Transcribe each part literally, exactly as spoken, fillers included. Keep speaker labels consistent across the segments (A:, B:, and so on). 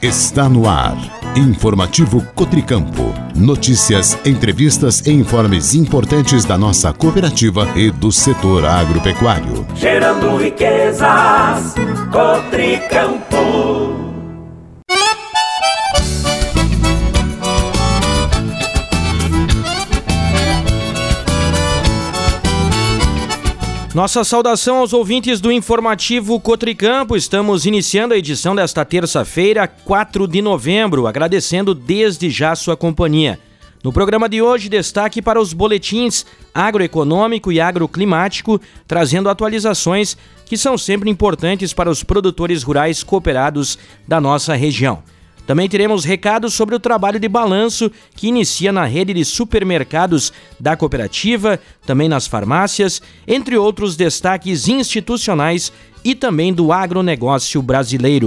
A: Está no ar. Informativo Cotricampo. Notícias, entrevistas e informes importantes da nossa cooperativa e do setor agropecuário.
B: Gerando riquezas, Cotricampo.
C: Nossa saudação aos ouvintes do Informativo Cotricampo. Estamos iniciando a edição desta terça-feira, quatro de novembro, agradecendo desde já sua companhia. No programa de hoje, destaque para os boletins agroeconômico e agroclimático, trazendo atualizações que são sempre importantes para os produtores rurais cooperados da nossa região. Também teremos recados sobre o trabalho de balanço que inicia na rede de supermercados da cooperativa, também nas farmácias, entre outros destaques institucionais e também do agronegócio brasileiro.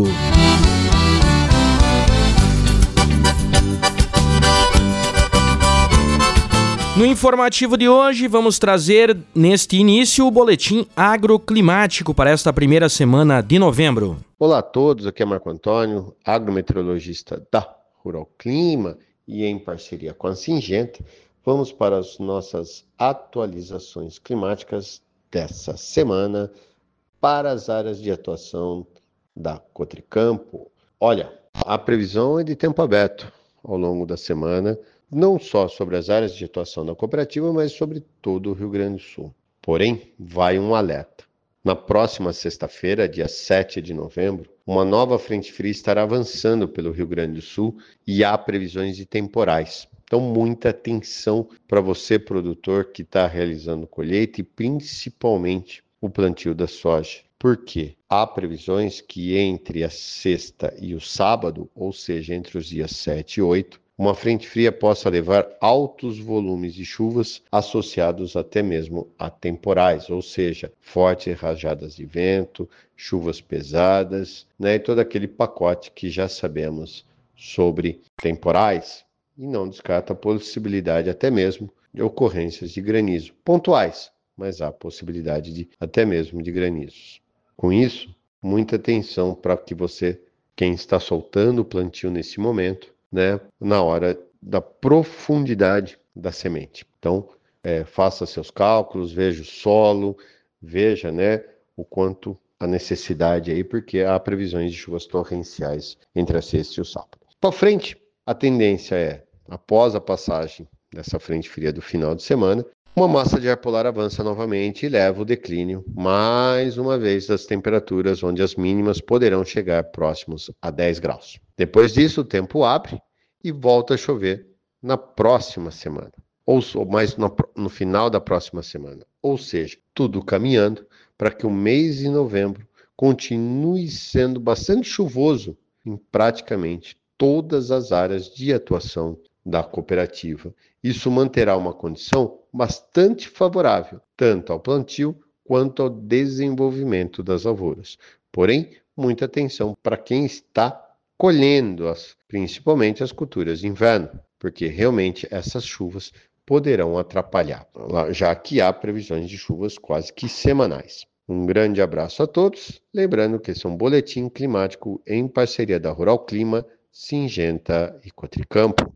C: No informativo de hoje, vamos trazer neste início o boletim agroclimático para esta primeira semana de novembro.
D: Olá a todos, aqui é Marco Antônio, agrometeorologista da Rural Clima, e em parceria com a Singenta, vamos para as nossas atualizações climáticas dessa semana para as áreas de atuação da Cotricampo. Olha, a previsão é de tempo aberto ao longo da semana, não só sobre as áreas de atuação da cooperativa, mas sobre todo o Rio Grande do Sul. Porém, vai um alerta. Na próxima sexta-feira, dia sete de novembro, uma nova frente fria estará avançando pelo Rio Grande do Sul e há previsões de temporais. Então, muita atenção para você, produtor, que está realizando colheita e principalmente o plantio da soja. Por quê? Há previsões que entre a sexta e o sábado, ou seja, entre os dias sete e oito, uma frente fria possa levar altos volumes de chuvas associados até mesmo a temporais, ou seja, fortes rajadas de vento, chuvas pesadas, né, e todo aquele pacote que já sabemos sobre temporais, e não descarta a possibilidade até mesmo de ocorrências de granizo pontuais, mas há possibilidade de até mesmo de granizos. Com isso, muita atenção para que você, quem está soltando o plantio nesse momento, né, na hora da profundidade da semente. Então, é, faça seus cálculos, veja o solo, veja, né, o quanto a necessidade aí, porque há previsões de chuvas torrenciais entre a sexta e o sábado. Para frente, a tendência é, após a passagem dessa frente fria do final de semana, uma massa de ar polar avança novamente e leva o declínio, mais uma vez, das temperaturas, onde as mínimas poderão chegar próximos a dez graus. Depois disso, o tempo abre e volta a chover na próxima semana, ou, ou mais no, no final da próxima semana. Ou seja, tudo caminhando para que o mês de novembro continue sendo bastante chuvoso em praticamente todas as áreas de atuação da cooperativa. Isso manterá uma condição bastante favorável, tanto ao plantio quanto ao desenvolvimento das lavouras. Porém, muita atenção para quem está colhendo, as, principalmente as culturas de inverno, porque realmente essas chuvas poderão atrapalhar, já que há previsões de chuvas quase que semanais. Um grande abraço a todos, lembrando que esse é um boletim climático em parceria da Rural Clima, Singenta e Cotricampo.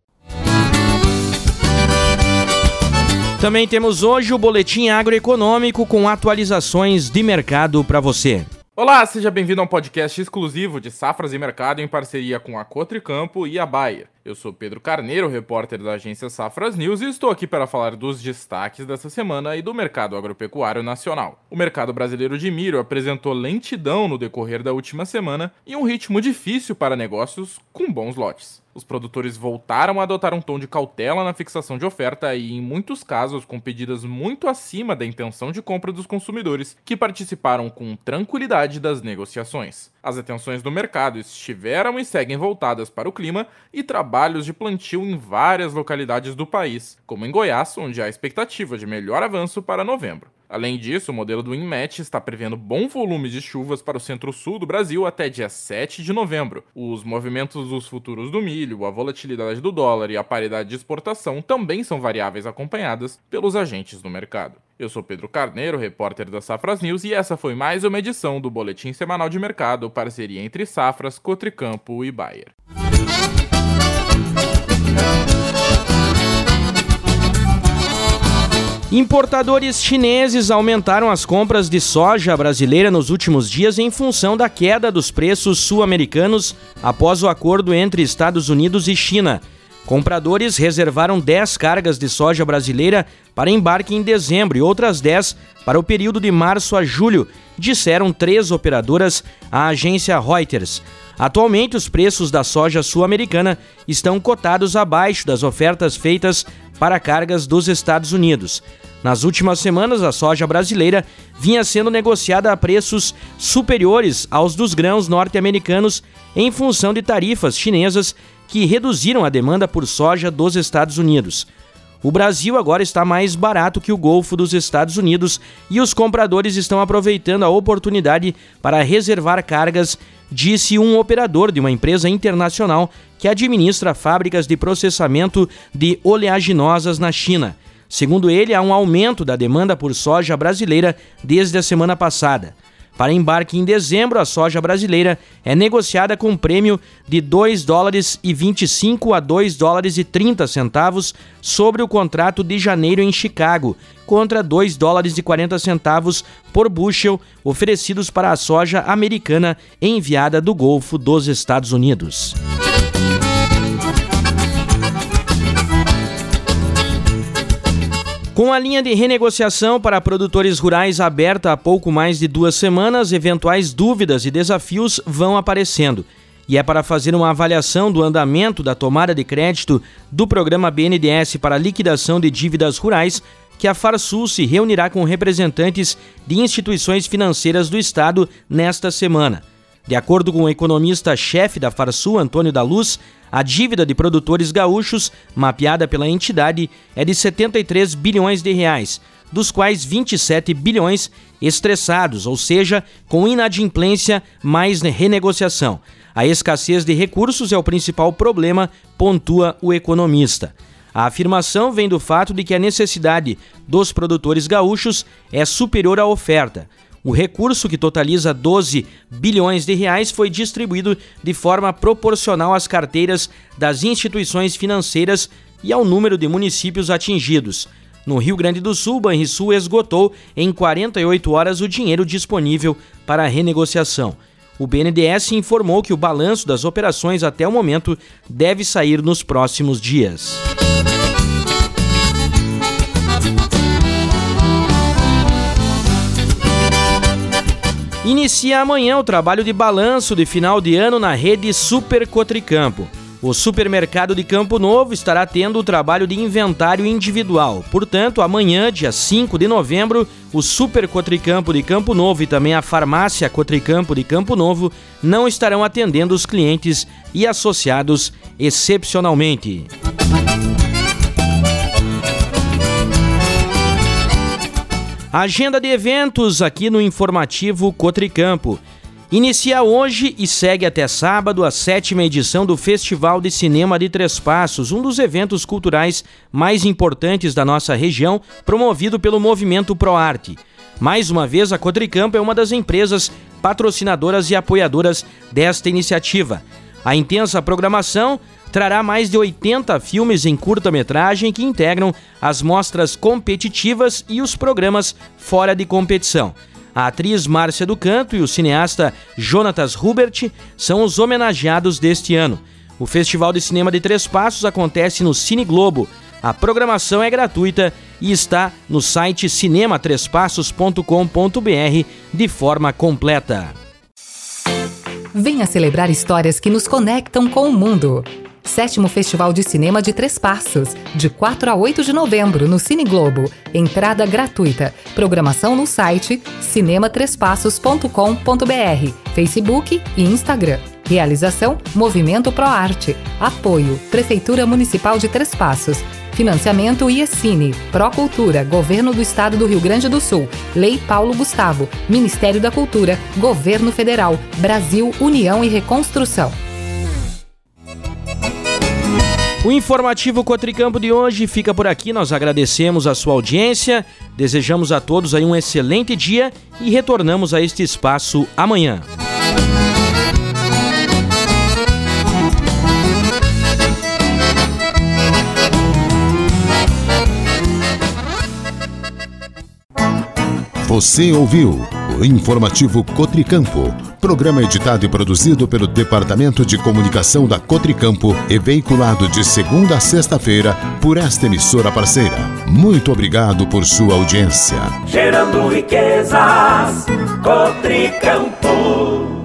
C: Também temos hoje o boletim agroeconômico com atualizações de mercado para você.
E: Olá, seja bem-vindo a um podcast exclusivo de Safras e Mercado em parceria com a Cotricampo e a Bayer. Eu sou Pedro Carneiro, repórter da agência Safras News, e estou aqui para falar dos destaques dessa semana e do mercado agropecuário nacional. O mercado brasileiro de milho apresentou lentidão no decorrer da última semana e um ritmo difícil para negócios com bons lotes. Os produtores voltaram a adotar um tom de cautela na fixação de oferta e, em muitos casos, com pedidas muito acima da intenção de compra dos consumidores, que participaram com tranquilidade das negociações. As atenções do mercado estiveram e seguem voltadas para o clima e trabalhos de plantio em várias localidades do país, como em Goiás, onde há expectativa de melhor avanço para novembro. Além disso, o modelo do INMET está prevendo bom volume de chuvas para o centro-sul do Brasil até dia sete de novembro. Os movimentos dos futuros do milho, a volatilidade do dólar e a paridade de exportação também são variáveis acompanhadas pelos agentes do mercado. Eu sou Pedro Carneiro, repórter da Safras News, e essa foi mais uma edição do Boletim Semanal de Mercado, parceria entre Safras, Cotricampo e Bayer.
C: Importadores chineses aumentaram as compras de soja brasileira nos últimos dias em função da queda dos preços sul-americanos após o acordo entre Estados Unidos e China. Compradores reservaram dez cargas de soja brasileira para embarque em dezembro e outras dez para o período de março a julho, disseram três operadoras à agência Reuters. Atualmente, os preços da soja sul-americana estão cotados abaixo das ofertas feitas para cargas dos Estados Unidos. Nas últimas semanas, a soja brasileira vinha sendo negociada a preços superiores aos dos grãos norte-americanos em função de tarifas chinesas que reduziram a demanda por soja dos Estados Unidos. O Brasil agora está mais barato que o Golfo dos Estados Unidos e os compradores estão aproveitando a oportunidade para reservar cargas, disse um operador de uma empresa internacional que administra fábricas de processamento de oleaginosas na China. Segundo ele, há um aumento da demanda por soja brasileira desde a semana passada. Para embarque em dezembro, a soja brasileira é negociada com um prêmio de dois dólares e vinte e cinco a dois dólares e trinta centavos sobre o contrato de janeiro em Chicago, contra dois dólares e quarenta centavos por bushel oferecidos para a soja americana enviada do Golfo dos Estados Unidos. Com a linha de renegociação para produtores rurais aberta há pouco mais de duas semanas, eventuais dúvidas e desafios vão aparecendo. E é para fazer uma avaliação do andamento da tomada de crédito do programa B N D E S para liquidação de dívidas rurais que a Farsul se reunirá com representantes de instituições financeiras do Estado nesta semana. De acordo com o economista-chefe da Farsul, Antônio da Luz, a dívida de produtores gaúchos, mapeada pela entidade, é de setenta e três bilhões de reais, dos quais vinte e sete bilhões estressados, ou seja, com inadimplência mais renegociação. A escassez de recursos é o principal problema, pontua o economista. A afirmação vem do fato de que a necessidade dos produtores gaúchos é superior à oferta. O recurso, que totaliza doze bilhões de reais, foi distribuído de forma proporcional às carteiras das instituições financeiras e ao número de municípios atingidos. No Rio Grande do Sul, o Banrisul esgotou em quarenta e oito horas o dinheiro disponível para a renegociação. O B N D E S informou que o balanço das operações até o momento deve sair nos próximos dias. Inicia amanhã o trabalho de balanço de final de ano na rede Super Cotricampo. O supermercado de Campo Novo estará tendo o trabalho de inventário individual. Portanto, amanhã, dia cinco de novembro, o Super Cotricampo de Campo Novo e também a Farmácia Cotricampo de Campo Novo não estarão atendendo os clientes e associados excepcionalmente. Agenda de eventos aqui no Informativo Cotricampo. Inicia hoje e segue até sábado a sétima edição do Festival de Cinema de Três Passos, um dos eventos culturais mais importantes da nossa região, promovido pelo Movimento ProArte. Mais uma vez, a Cotricampo é uma das empresas patrocinadoras e apoiadoras desta iniciativa. A intensa programação trará mais de oitenta filmes em curta-metragem que integram as mostras competitivas e os programas fora de competição. A atriz Márcia do Canto e o cineasta Jonatas Hubert são os homenageados deste ano. O Festival de Cinema de Três Passos acontece no Cine Globo. A programação é gratuita e está no site cinema três passos ponto com ponto b r de forma completa.
F: Venha celebrar histórias que nos conectam com o mundo. Sétimo Festival de Cinema de Três Passos, de quatro a oito de novembro, no Cine Globo. Entrada gratuita. Programação no site cinema três passos ponto com ponto b r, Facebook e Instagram. Realização Movimento ProArte. Apoio Prefeitura Municipal de Três Passos. Financiamento IECine, Procultura, Governo do Estado do Rio Grande do Sul, Lei Paulo Gustavo, Ministério da Cultura, Governo Federal, Brasil, União e Reconstrução.
C: O Informativo Cotricampo de hoje fica por aqui. Nós agradecemos a sua audiência, desejamos a todos aí um excelente dia e retornamos a este espaço amanhã.
A: Você ouviu o Informativo Cotricampo, programa editado e produzido pelo Departamento de Comunicação da Cotricampo e veiculado de segunda a sexta-feira por esta emissora parceira. Muito obrigado por sua audiência.
B: Gerando riquezas, Cotricampo.